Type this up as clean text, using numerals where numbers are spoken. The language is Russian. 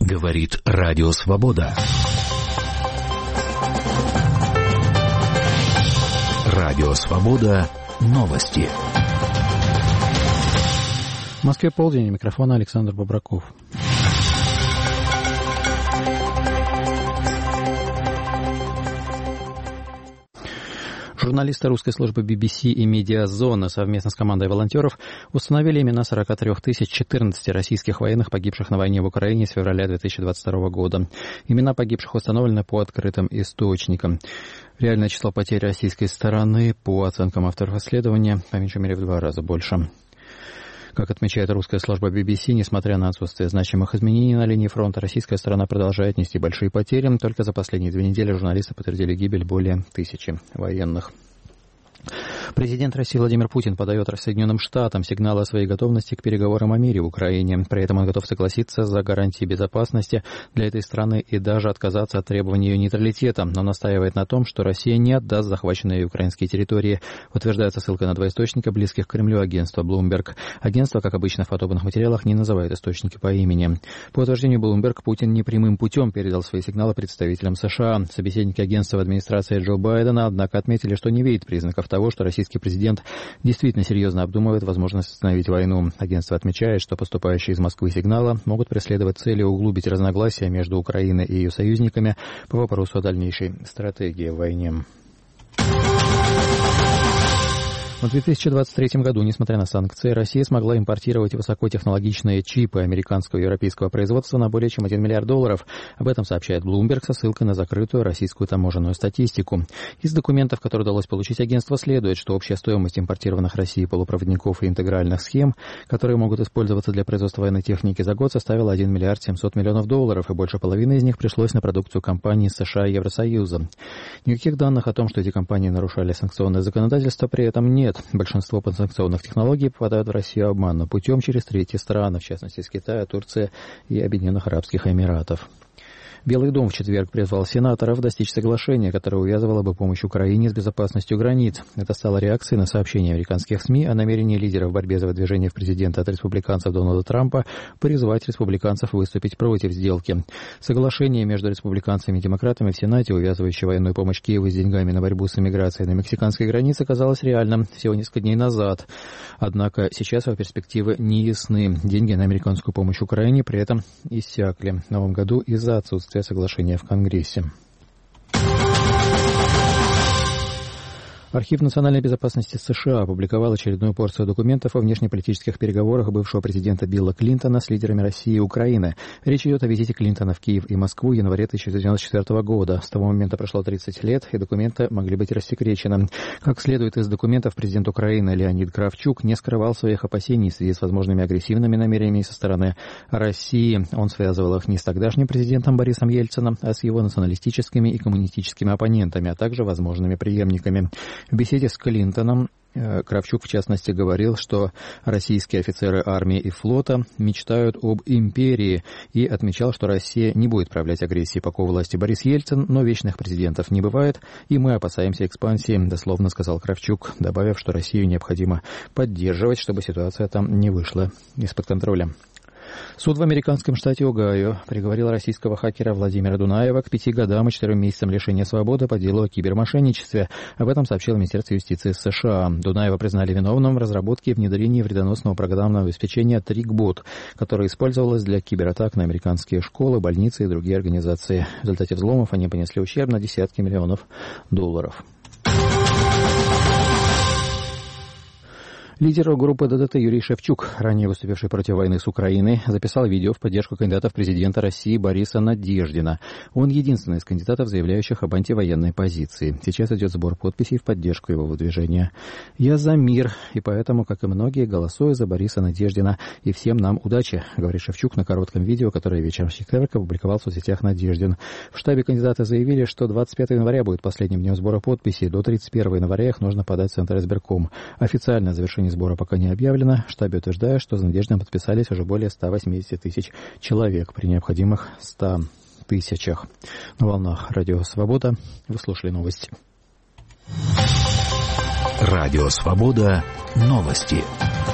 Говорит Радио Свобода. Радио Свобода. Новости. В Москве полдень, микрофон Александр Бобраков. Журналисты русской службы BBC и Медиазона совместно с командой волонтеров установили имена 43 014 российских военных, погибших на войне в Украине с февраля 2022 года. Имена погибших установлены по открытым источникам. Реальное число потерь российской стороны, по оценкам авторов исследования, по меньшей мере в 2 раза больше. Как отмечает русская служба BBC, несмотря на отсутствие значимых изменений на линии фронта, российская сторона продолжает нести большие потери. Только за последние 2 недели журналисты подтвердили гибель более 1000 военных. Президент России Владимир Путин подает Соединенным Штатам сигналы о своей готовности к переговорам о мире в Украине. При этом он готов согласиться за гарантии безопасности для этой страны и даже отказаться от требований ее нейтралитета, но настаивает на том, что Россия не отдаст захваченные украинские территории. Утверждается ссылка на 2 источника, близких к Кремлю, агентства Bloomberg. Агентство, как обычно в подобных материалах, не называет источники по имени. По утверждению Bloomberg, Путин непрямым путем передал свои сигналы представителям США. Собеседники агентства в администрации Джо Байдена, однако, отметили, что не видят признаков того, что российский президент действительно серьезно обдумывает возможность остановить войну. Агентство отмечает, что поступающие из Москвы сигналы могут преследовать целью углубить разногласия между Украиной и ее союзниками по вопросу о дальнейшей стратегии в войне. В 2023 году, несмотря на санкции, Россия смогла импортировать высокотехнологичные чипы американского и европейского производства на более чем $1 миллиард. Об этом сообщает Bloomberg со ссылкой на закрытую российскую таможенную статистику. Из документов, которые удалось получить агентству, следует, что общая стоимость импортированных Россией полупроводников и интегральных схем, которые могут использоваться для производства военной техники, за год составила $1 миллиард 700 миллионов, и больше половины из них пришлось на продукцию компаний США и Евросоюза. Никаких данных о том, что эти компании нарушали санкционное законодательство, при этом нет. Большинство подсанкционных технологий попадают в Россию обманным путем через третьи страны, в частности, из Китая, Турции и Объединенных Арабских Эмиратов. Белый дом в четверг призвал сенаторов достичь соглашения, которое увязывало бы помощь Украине с безопасностью границ. Это стало реакцией на сообщения американских СМИ о намерении лидера в борьбе за выдвижение в президенты от республиканцев Дональда Трампа призвать республиканцев выступить против сделки. Соглашение между республиканцами и демократами в Сенате, увязывающее военную помощь Киеву с деньгами на борьбу с иммиграцией на мексиканской границе, казалось реальным всего несколько дней назад. Однако сейчас его перспективы не ясны. Деньги на американскую помощь Украине при этом иссякли в новом году из-за отсутствия соглашения в Конгрессе. Архив национальной безопасности США опубликовал очередную порцию документов о внешнеполитических переговорах бывшего президента Билла Клинтона с лидерами России и Украины. Речь идет о визите Клинтона в Киев и Москву в январе 1994 года. С того момента прошло 30 лет, и документы могли быть рассекречены. Как следует из документов, президент Украины Леонид Кравчук не скрывал своих опасений в связи с возможными агрессивными намерениями со стороны России. Он связывал их не с тогдашним президентом Борисом Ельциным, а с его националистическими и коммунистическими оппонентами, а также возможными преемниками. В беседе с Клинтоном Кравчук, в частности, говорил, что российские офицеры армии и флота мечтают об империи, и отмечал, что Россия не будет проявлять агрессии, пока у власти Борис Ельцин, но вечных президентов не бывает, и мы опасаемся экспансии, дословно сказал Кравчук, добавив, что Россию необходимо поддерживать, чтобы ситуация там не вышла из-под контроля. Суд в американском штате Огайо приговорил российского хакера Владимира Дунаева к 5 годам и 4 месяцам лишения свободы по делу о кибермошенничестве. Об этом сообщило Министерство юстиции США. Дунаева признали виновным в разработке и внедрении вредоносного программного обеспечения TrickBot, которое использовалось для кибератак на американские школы, больницы и другие организации. В результате взломов они понесли ущерб на десятки миллионов долларов. Лидер группы ДДТ Юрий Шевчук, ранее выступивший против войны с Украиной, записал видео в поддержку кандидата в президента России Бориса Надеждина. Он единственный из кандидатов, заявляющих об антивоенной позиции. Сейчас идет сбор подписей в поддержку его выдвижения. «Я за мир, и поэтому, как и многие, голосую за Бориса Надеждина. И всем нам удачи», — говорит Шевчук на коротком видео, которое вечером в четверг опубликовал в соцсетях Надеждин. В штабе кандидата заявили, что 25 января будет последним днем сбора подписей. До 31 января их нужно подать в Центр избирком. Официальное завершение сбора пока не объявлено. В штабе утверждают, что за Надеждиным подписались уже более 180 тысяч человек при необходимых 100 тысячах. На волнах Радио Свобода вы слушали новости. Радио Свобода. Новости.